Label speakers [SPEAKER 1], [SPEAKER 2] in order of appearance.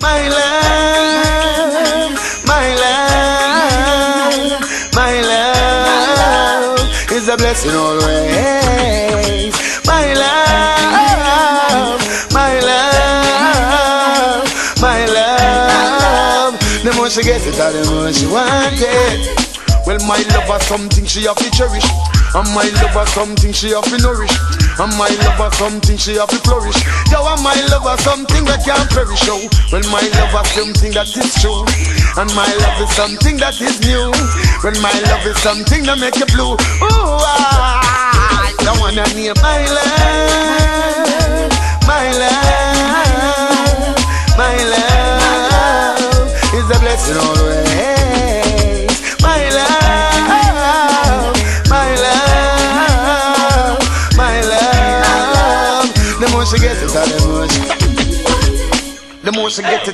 [SPEAKER 1] My love, my love, my love is a blessing always. My love, my love, my love. The more she gets it, the more she wants it. Well, my love is something she have to cherish, and my love is something she have to nourish, and my love is something she have to flourish. Yo, and my love is something that can't perish. Oh, well, my love is something that is true, and my love is something that is new. Well, my love is something that make you blue. Ooh, I don't wanna name my love, my love, my love is a blessing always. My love, my love, my love. The more she gets it, the more she gets it.